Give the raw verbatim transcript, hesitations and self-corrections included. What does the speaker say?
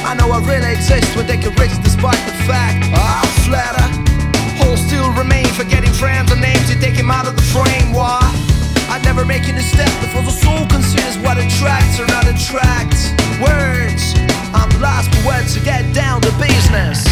I know I really exist when they can reach despite the fact I'll flatter. Holes still remain, forgetting friends and names, you take him out of the frame. Why? I'd never making a step before the soul considers what attracts or not attracts. Words, I'm lost for words to get down to business.